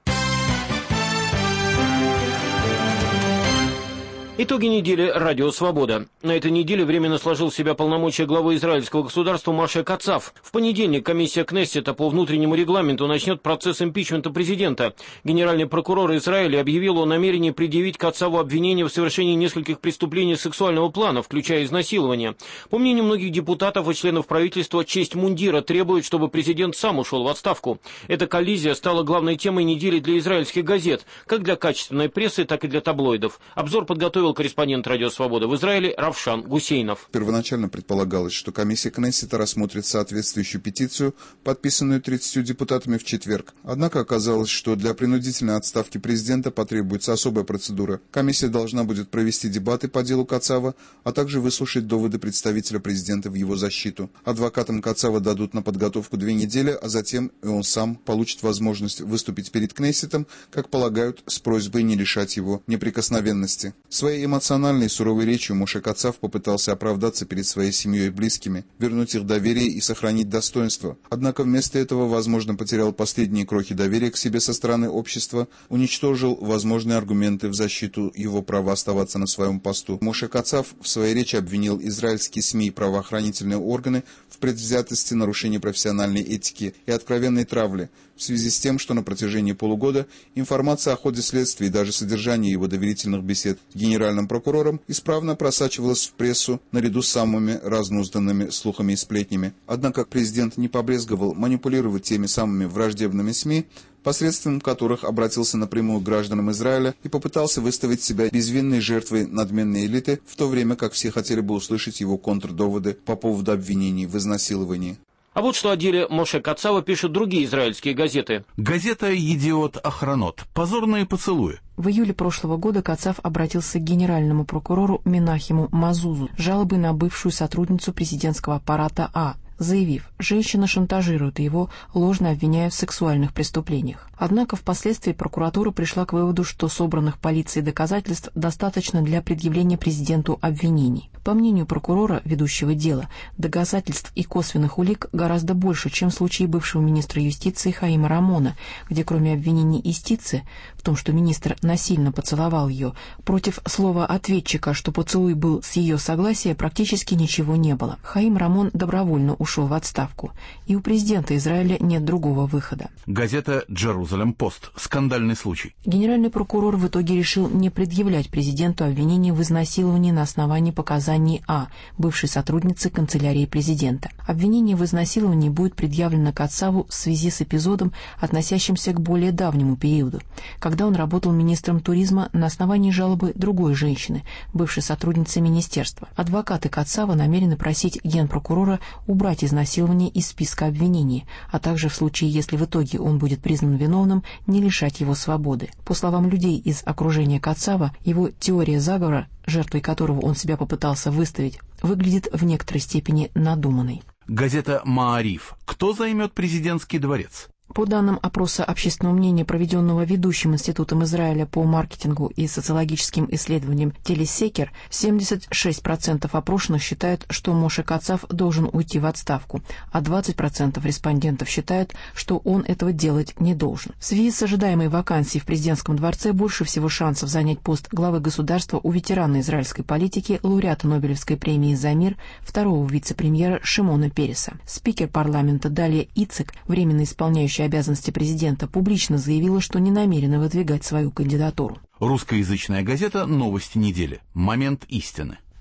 Итоги недели «Радио Свобода». На этой неделе временно сложил в себя полномочия главы израильского государства Моше Кацав. В понедельник комиссия Кнессета по внутреннему регламенту начнет процесс импичмента президента. Генеральный прокурор Израиля объявил о намерении предъявить Кацаву обвинение в совершении нескольких преступлений сексуального плана, включая изнасилование. По мнению многих депутатов и членов правительства, честь мундира требует, чтобы президент сам ушел в отставку. Эта коллизия стала главной темой недели для израильских газет, как для качественной прессы, так и для таблоидов. Обзор подготовил корреспондент «Радио Свобода» в Израиле Равшан Гусейнов. Первоначально предполагалось, что комиссия Кнессета рассмотрит соответствующую петицию, подписанную тридцатью депутатами в четверг. Однако оказалось, что для принудительной отставки президента потребуется особая процедура. Комиссия должна будет провести дебаты по делу Кацава, а также выслушать доводы представителя президента в его защиту. Адвокатам Кацава дадут на подготовку две недели, а затем и он сам получит возможность выступить перед Кнессетом, как полагают, с просьбой не лишать его неприкосновенности. Своей эмоциональной и суровой речью Моше Кацав попытался оправдаться перед своей семьей и близкими, вернуть их доверие и сохранить достоинство. Однако вместо этого, возможно, потерял последние крохи доверия к себе со стороны общества, уничтожил возможные аргументы в защиту его права оставаться на своем посту. Моше Кацав в своей речи обвинил израильские СМИ и правоохранительные органы в предвзятости, нарушении профессиональной этики и откровенной травле, в связи с тем, что на протяжении полугода информация о ходе следствия и даже содержании его доверительных бесед с генеральным прокурором исправно просачивалась в прессу наряду с самыми разнузданными слухами и сплетнями. Однако президент не побрезговал манипулировать теми самыми враждебными СМИ, посредством которых обратился напрямую к гражданам Израиля и попытался выставить себя безвинной жертвой надменной элиты, в то время как все хотели бы услышать его контрдоводы по поводу обвинений в изнасиловании. А вот что о деле Моше Кацава пишут другие израильские газеты. Газета «Едиот Ахронот». Позорные поцелуи. В июле прошлого года Кацав обратился к генеральному прокурору Менахему Мазузу с жалобой на бывшую сотрудницу президентского аппарата А, заявив, женщина шантажирует его, ложно обвиняя в сексуальных преступлениях. Однако впоследствии прокуратура пришла к выводу, что собранных полицией доказательств достаточно для предъявления президенту обвинений. По мнению прокурора, ведущего дело, доказательств и косвенных улик гораздо больше, чем в случае бывшего министра юстиции Хаима Рамона, где кроме обвинений истицы в том, что министр насильно поцеловал ее, против слова ответчика, что поцелуй был с ее согласия, практически ничего не было. Хаим Рамон добровольно ушел в отставку, и у президента Израиля нет другого выхода. Газета «Джерузалем Пост». Скандальный случай. Генеральный прокурор в итоге решил не предъявлять президенту обвинений в изнасиловании на основании показаний А, бывшей сотрудницы канцелярии президента. Обвинение в изнасиловании будет предъявлено Кацаву в связи с эпизодом, относящимся к более давнему периоду, когда он работал министром туризма на основании жалобы другой женщины, бывшей сотрудницы министерства. Адвокаты Кацава намерены просить генпрокурора убрать изнасилование из списка обвинений, а также в случае, если в итоге он будет признан виновным, не лишать его свободы. По словам людей из окружения Кацава, его теория заговора, жертвой которого он себя попытался выставить, выглядит в некоторой степени надуманной. Газета «Маариф». Кто займет президентский дворец? По данным опроса общественного мнения, проведенного ведущим институтом Израиля по маркетингу и социологическим исследованиям Телесекер, семьдесят шесть процентов опрошенных считают, что Моше Кацав должен уйти в отставку, а двадцать процентов респондентов считают, что он этого делать не должен. В связи с ожидаемой вакансией в президентском дворце больше всего шансов занять пост главы государства у ветерана израильской политики, лауреата Нобелевской премии за мир, второго вице-премьера Шимона Переса. Спикер парламента Далия Ицек, временно исполняющий обязанности президента, публично заявила, что не намерена выдвигать свою кандидатуру. Русскоязычная газета «Новости недели». Момент истины.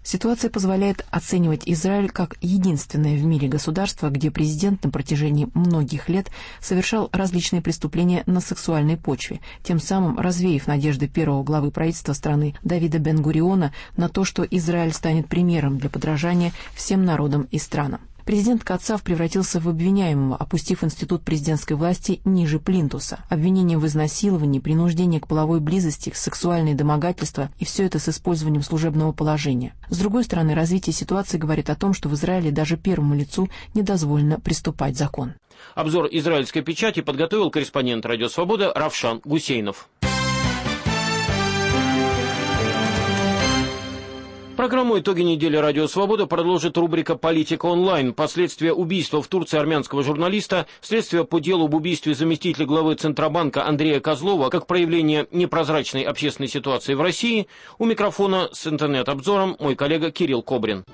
Ситуация позволяет оценивать Израиль как единственное в мире государство, где президент на протяжении многих лет совершал различные преступления на сексуальной почве, тем самым развеяв надежды первого главы правительства страны Давида Бен-Гуриона на то, что Израиль станет примером для подражания всем народам и странам. Президент Кацав превратился в обвиняемого, опустив институт президентской власти ниже плинтуса. Обвинения в изнасиловании, принуждении к половой близости, сексуальные домогательства, и все это с использованием служебного положения. С другой стороны, развитие ситуации говорит о том, что в Израиле даже первому лицу не дозволено приступать закон. Обзор израильской печати подготовил корреспондент «Радио Свобода» Равшан Гусейнов. Программу «Итоги недели. Радио Свобода» продолжит рубрика «Политика онлайн». Последствия убийства в Турции армянского журналиста, следствие по делу об убийстве заместителя главы Центробанка Андрея Козлова как проявление непрозрачной общественной ситуации в России. У микрофона с интернет-обзором мой коллега Кирилл Кобрин.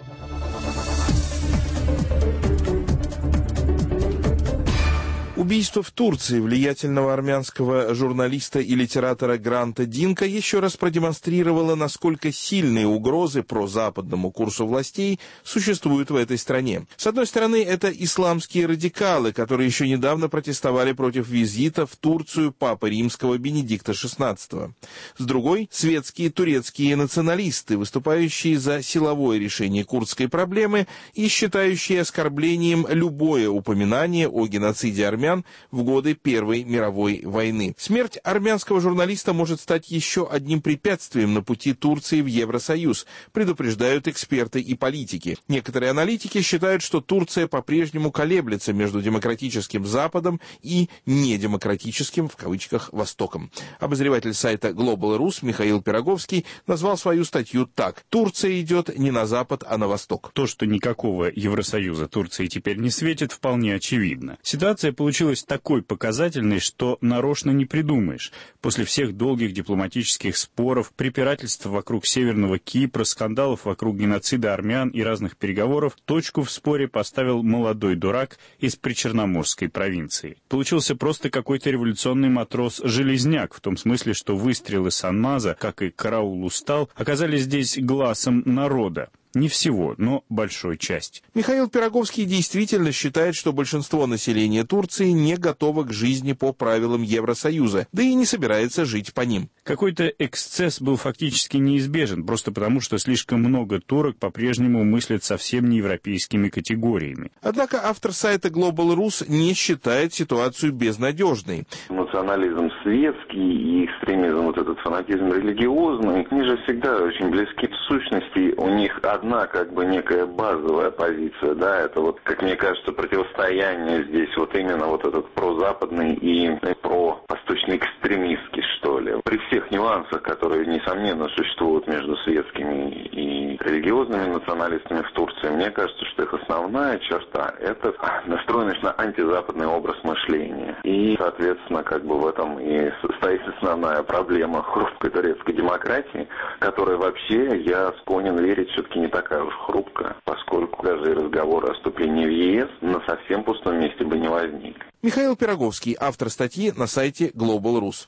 Убийство в Турции влиятельного армянского журналиста и литератора Гранта Динка еще раз продемонстрировало, насколько сильные угрозы прозападному курсу властей существуют в этой стране. С одной стороны, это исламские радикалы, которые еще недавно протестовали против визита в Турцию Папы Римского Бенедикта шестнадцатого. С другой, светские турецкие националисты, выступающие за силовое решение курдской проблемы и считающие оскорблением любое упоминание о геноциде армян в годы Первой мировой войны. Смерть армянского журналиста может стать еще одним препятствием на пути Турции в Евросоюз, предупреждают эксперты и политики. Некоторые аналитики считают, что Турция по-прежнему колеблется между демократическим Западом и недемократическим, в кавычках, Востоком. Обозреватель сайта Global Rus Михаил Пироговский назвал свою статью так: «Турция идет не на Запад, а на Восток». То, что никакого Евросоюза Турции теперь не светит, вполне очевидно. Ситуация получилась такой показательной, что нарочно не придумаешь. После всех долгих дипломатических споров, препирательств вокруг Северного Кипра, скандалов вокруг геноцида армян и разных переговоров, точку в споре поставил молодой дурак из причерноморской провинции. Получился просто какой-то революционный матрос-железняк, в том смысле, что выстрелы Санмаза, как и караул устал, оказались здесь глазом народа. Не всего, но большой части. Михаил Пироговский действительно считает, что большинство населения Турции не готово к жизни по правилам Евросоюза, да и не собирается жить по ним. Какой-то эксцесс был фактически неизбежен, просто потому, что слишком много турок по-прежнему мыслят совсем не европейскими категориями. Однако автор сайта Global Rus не считает ситуацию безнадежной. Национализм светский и экстремизм, вот этот фанатизм религиозный, они же всегда очень близки в сущности. У них одна как бы некая базовая позиция, да, это вот, как мне кажется, противостояние здесь вот именно вот этот прозападный и провосточный экстремистский, что ли. При всех нюансах, которые, несомненно, существуют между светскими и религиозными националистами в Турции, мне кажется, что их основная черта – это настроенность на антизападный образ мышления. И, соответственно, как бы в этом и состоит основная проблема хрупкой турецкой демократии, которая вообще, я склонен верить, все-таки не такая уж хрупкая, поскольку даже и разговоры о вступлении в ЕС на совсем пустом месте бы не возникли. Михаил Пироговский, автор статьи на сайте Global Rus.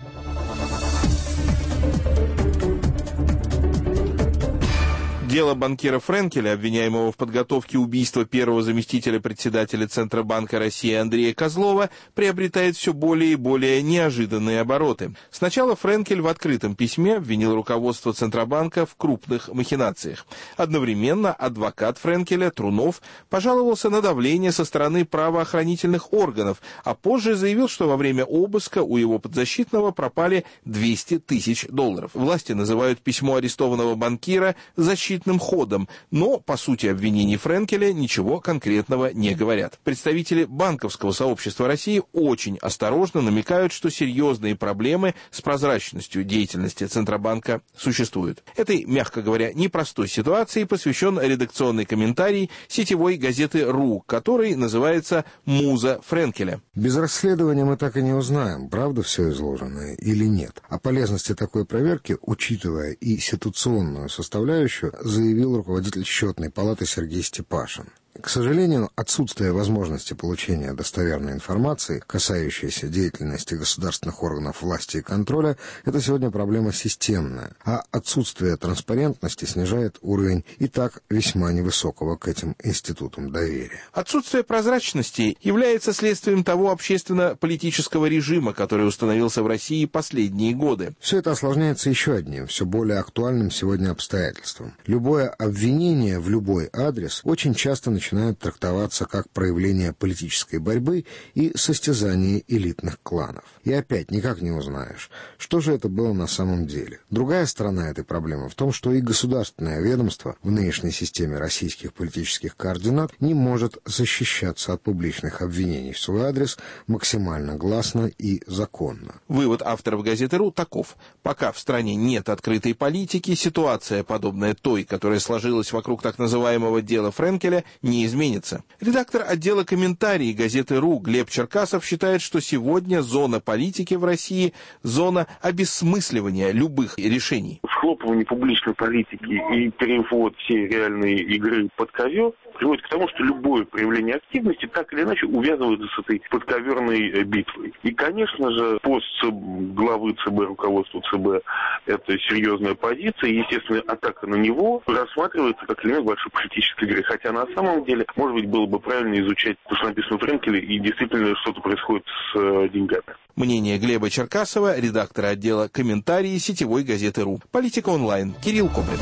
Дело банкира Френкеля, обвиняемого в подготовке убийства первого заместителя председателя Центробанка России Андрея Козлова, приобретает все более и более неожиданные обороты. Сначала Френкель в открытом письме обвинил руководство Центробанка в крупных махинациях. Одновременно адвокат Френкеля, Трунов, пожаловался на давление со стороны правоохранительных органов, а позже заявил, что во время обыска у его подзащитного пропали двести тысяч долларов. Власти называют письмо арестованного банкира защитным ходом, но, по сути обвинений Френкеля, ничего конкретного не говорят. Представители банковского сообщества России очень осторожно намекают, что серьезные проблемы с прозрачностью деятельности Центробанка существуют. Этой, мягко говоря, непростой ситуации посвящен редакционный комментарий сетевой газеты «РУ», который называется «Муза Френкеля». Без расследования мы так и не узнаем, правда все изложенное или нет. О полезности такой проверки, учитывая и ситуационную составляющую, заявил руководитель счетной палаты Сергей Степашин. К сожалению, отсутствие возможности получения достоверной информации, касающейся деятельности государственных органов власти и контроля, это сегодня проблема системная, а отсутствие транспарентности снижает уровень и так весьма невысокого к этим институтам доверия. Отсутствие прозрачности является следствием того общественно-политического режима, который установился в России последние годы. Все это осложняется еще одним, все более актуальным сегодня обстоятельством. Любое обвинение в любой адрес очень часто начинает начинают трактоваться как проявление политической борьбы и состязания элитных кланов. И опять никак не узнаешь, что же это было на самом деле. Другая сторона этой проблемы в том, что и государственное ведомство в нынешней системе российских политических координат не может защищаться от публичных обвинений в свой адрес максимально гласно и законно. Вывод авторов газеты «Ру» таков. Пока в стране нет открытой политики, ситуация, подобная той, которая сложилась вокруг так называемого дела Френкеля, не изменится. Редактор отдела комментарий газеты «Ру» Глеб Черкасов считает, что сегодня зона политики в России – зона обесмысливания любых решений. Схлопывание публичной политики и перевод всей реальной игры под ковер приводит к тому, что любое проявление активности так или иначе увязывается с этой подковерной битвой. И, конечно же, пост главы ЦБ, руководства ЦБ – это серьезная позиция. И, естественно, атака на него рассматривается как элемент большой политической игры. Хотя на самом деле, может быть, было бы правильно изучать то, что написано в Френкеле, и действительно что-то происходит с э, деньгами. Мнение Глеба Черкасова, редактора отдела комментарии сетевой газеты «Ру». Политика онлайн. Кирилл Коблин.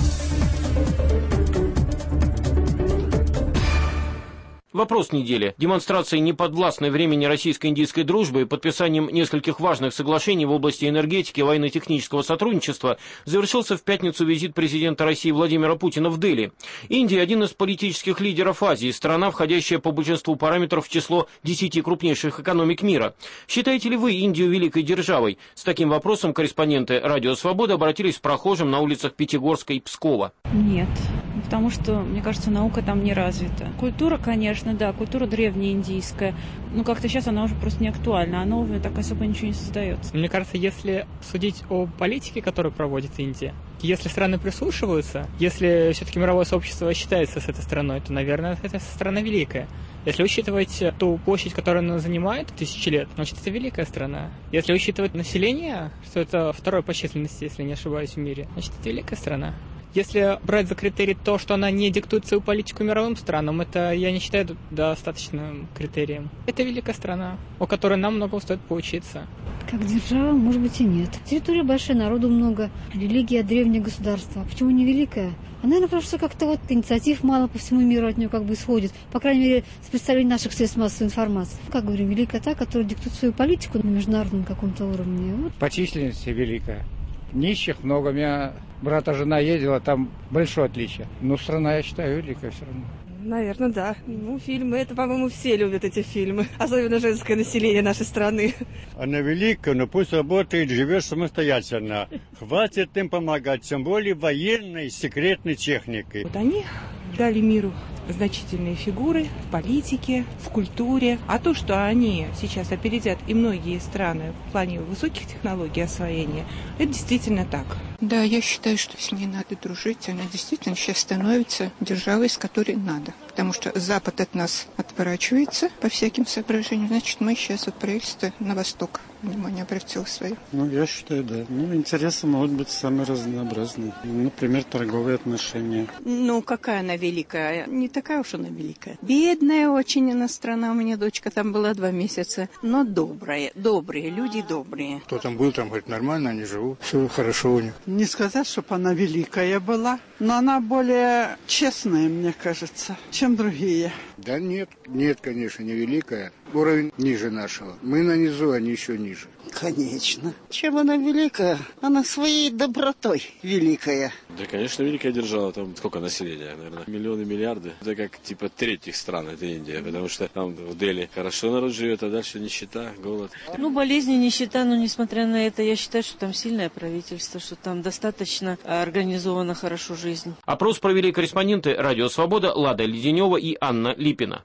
Вопрос недели. Демонстрацией неподвластной времени российско-индийской дружбы и подписанием нескольких важных соглашений в области энергетики и военно-технического сотрудничества завершился в пятницу визит президента России Владимира Путина в Дели. Индия – один из политических лидеров Азии, страна, входящая по большинству параметров в число десяти крупнейших экономик мира. Считаете ли вы Индию великой державой? С таким вопросом корреспонденты «Радио Свобода» обратились к прохожим на улицах Пятигорска и Пскова. Нет, потому что, мне кажется, наука там не развита. Культура, конечно, да, культура древнеиндийская, но как-то сейчас она уже просто не актуальна, а новая так особо ничего не создается. Мне кажется, если судить о политике, которую проводит Индия, если страны прислушиваются, если все-таки мировое сообщество считается с этой страной, то, наверное, это страна великая. Если учитывать ту площадь, которую она занимает, тысячи лет, значит, это великая страна. Если учитывать население, что это второе по численности, если не ошибаюсь, в мире, значит, это великая страна. Если брать за критерий то, что она не диктует свою политику мировым странам, это я не считаю достаточным критерием. Это великая страна, у которой нам много стоит поучиться. Как держава, может быть, и нет. Территория большая, народу много, религия древнее государство. Почему не великая? А, наверное, потому что как-то вот инициатив мало по всему миру от нее как бы исходит. По крайней мере, с представлением наших средств массовой информации. Как говорим, великая та, которая диктует свою политику на международном каком-то уровне. Вот. По численности великая. Нищих много. У меня брата жена ездила, там большое отличие. Но страна, я считаю, великая все равно. Наверное, да. Ну, фильмы, это, по-моему, все любят эти фильмы. Особенно женское население нашей страны. Она великая, но пусть работает, живет самостоятельно. Хватит им помогать, тем более военной, секретной техникой. Вот они дали миру значительные фигуры в политике, в культуре. А то, что они сейчас опередят и многие страны в плане высоких технологий освоения, это действительно так. Да, я считаю, что с ней надо дружить. Она действительно сейчас становится державой, с которой надо. Потому что Запад от нас отворачивается по всяким соображениям. Значит, мы сейчас от правительства на восток внимание обратило свое. Ну, я считаю, да. Ну, интересы могут быть самые разнообразные. Например, торговые отношения. Ну, какая она великая? Не такая уж она великая. Бедная очень она страна. У меня дочка там была два месяца. Но добрая. Добрые. Люди добрые. Кто там был, там, говорит, нормально они живут. Все хорошо у них. Не сказать, чтобы она великая была, но она более честная, мне кажется, чем другие. Да нет, нет, конечно, не великая. Уровень ниже нашего. Мы на низу, они еще ниже. Конечно. Чем она великая? Она своей добротой великая. Да, конечно, великая держава. Там сколько населения, наверное? Миллионы, миллиарды. Это как типа третьих стран, это Индия. Потому что там в Дели хорошо народ живет, а дальше нищета, голод. Ну, болезни, нищета, но несмотря на это, я считаю, что там сильное правительство, что там достаточно организована хорошо жизнь. Опрос провели корреспонденты «Радио Свобода» Лада Леденева и Анна Липина.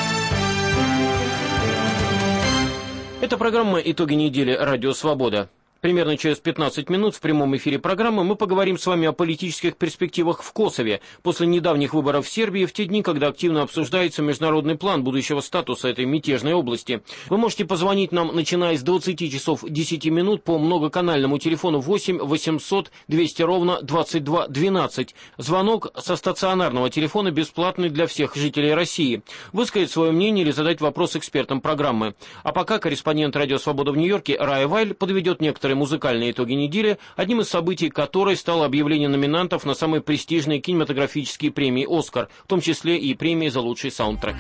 Это программа «Итоги недели. Радио Свобода». Примерно через пятнадцать минут в прямом эфире программы мы поговорим с вами о политических перспективах в Косове после недавних выборов в Сербии, в те дни, когда активно обсуждается международный план будущего статуса этой мятежной области. Вы можете позвонить нам, начиная с двадцати часов десяти минут по многоканальному телефону восемь восемьсот двести ровно двадцать два двенадцать. Звонок со стационарного телефона бесплатный для всех жителей России. Высказать свое мнение или задать вопрос экспертам программы. А пока корреспондент «Радио Свобода» в Нью-Йорке Рая Вайль подведет некоторые музыкальные итоги недели, одним из событий которой стало объявление номинантов на самые престижные кинематографические премии «Оскар», в том числе и премии за лучший саундтрек.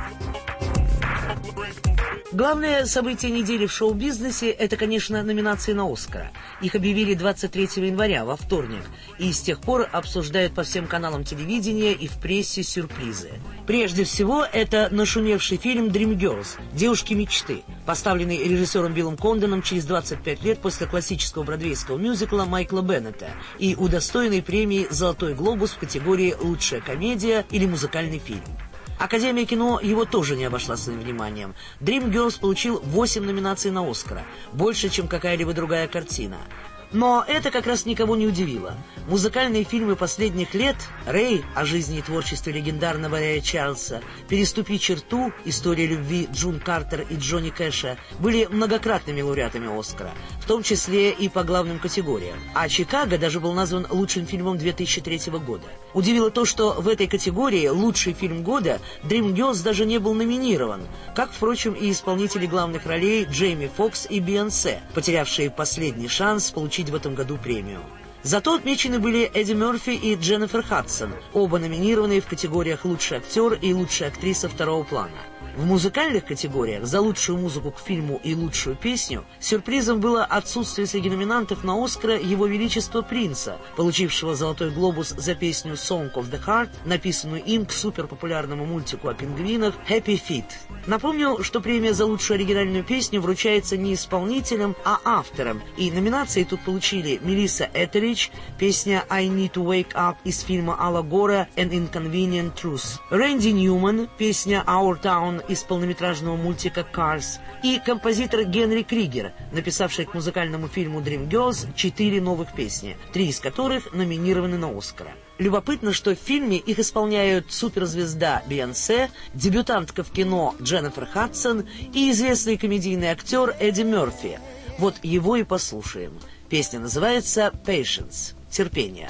Главное событие недели в шоу-бизнесе – это, конечно, номинации на «Оскара». Их объявили двадцать третьего января, во вторник, и с тех пор обсуждают по всем каналам телевидения и в прессе сюрпризы. Прежде всего, это нашумевший фильм «Dreamgirls» – «Девушки мечты», поставленный режиссером Биллом Кондоном через двадцать пять лет после классического бродвейского мюзикла Майкла Беннета и удостоенный премии «Золотой глобус» в категории «Лучшая комедия» или «Музыкальный фильм». Академия кино его тоже не обошла своим вниманием. «Dreamgirls» получил восемь номинаций на «Оскара», больше, чем какая-либо другая картина. Но это как раз никого не удивило. Музыкальные фильмы последних лет «Рэй» о жизни и творчестве легендарного Рэя Чарльза, «Переступи черту», история любви Джун Картер и Джонни Кэша были многократными лауреатами «Оскара», в том числе и по главным категориям. А «Чикаго» даже был назван лучшим фильмом две тысячи третьего года. Удивило то, что в этой категории «Лучший фильм года» «Dreamgirls» даже не был номинирован, как, впрочем, и исполнители главных ролей Джейми Фокс и Бейонсе, потерявшие последний шанс получить в этом году премию. Зато отмечены были Эдди Мерфи и Дженнифер Хадсон, оба номинированные в категориях «Лучший актер» и «Лучшая актриса второго плана». В музыкальных категориях за лучшую музыку к фильму и лучшую песню сюрпризом было отсутствие среди номинантов на «Оскара» Его Величества Принца, получившего «Золотой глобус» за песню «Song of the Heart», написанную им к суперпопулярному мультику о пингвинах «Happy Feet». Напомню, что премия за лучшую оригинальную песню вручается не исполнителям, а авторам, и номинации тут получили Мелисса Этеридж, песня «I Need to Wake Up» из фильма Алла Гора «An Inconvenient Truth», Рэнди Ньюман, песня «Our Town» из полнометражного мультика «Cars», и композитор Генри Кригер, написавший к музыкальному фильму «Dreamgirls» четыре новых песни, три из которых номинированы на «Оскара». Любопытно, что в фильме их исполняют суперзвезда Бейонсе, дебютантка в кино Дженнифер Хадсон и известный комедийный актер Эдди Мерфи. Вот его и послушаем. Песня называется «Patience» — «Терпение».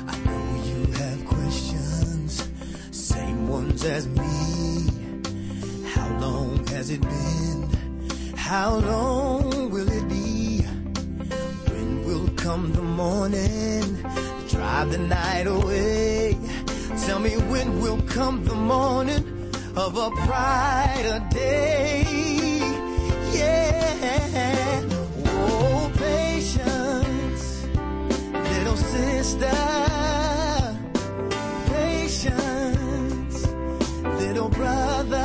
How long has it been? How long will it be? When will come the morning to drive the night away? Tell me when will come the morning of a brighter day? Yeah. Oh, patience, little sister. Patience, little brother.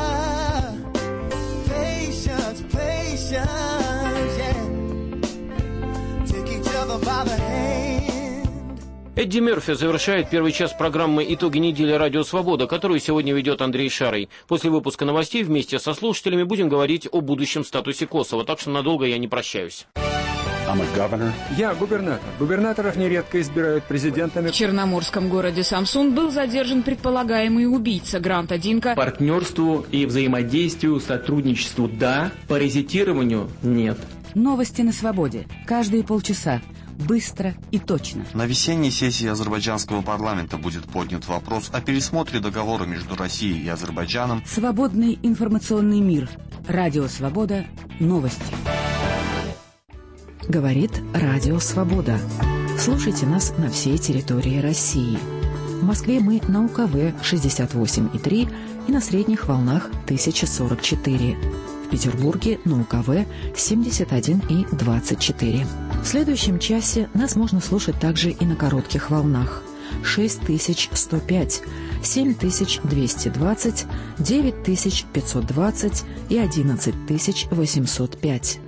Эдди Мерфи завершает первый час программы «Итоги недели. Радио Свобода», которую сегодня ведет Андрей Шарый. После выпуска новостей вместе со слушателями будем говорить о будущем статусе Косово, так что надолго я не прощаюсь. Я губернатор. Губернаторов нередко избирают президентами. В черноморском городе Самсун был задержан предполагаемый убийца Гранта Динка. Партнерству и взаимодействию, сотрудничеству да, паразитированию нет. Новости на свободе. Каждые полчаса. Быстро и точно. На весенней сессии азербайджанского парламента будет поднят вопрос о пересмотре договора между Россией и Азербайджаном. Свободный информационный мир. Радио Свобода. Новости. Говорит Радио Свобода. Слушайте нас на всей территории России. В Москве мы на У Ка В шестьдесят восемь и три и на средних волнах тысяча сорок четыре. В Петербурге на У Ка В семьдесят один и двадцать четыре. В следующем часе нас можно слушать также и на коротких волнах. шесть тысяч сто пять, семь тысяч двести двадцать, девять тысяч пятьсот двадцать и одиннадцать тысяч восемьсот пять.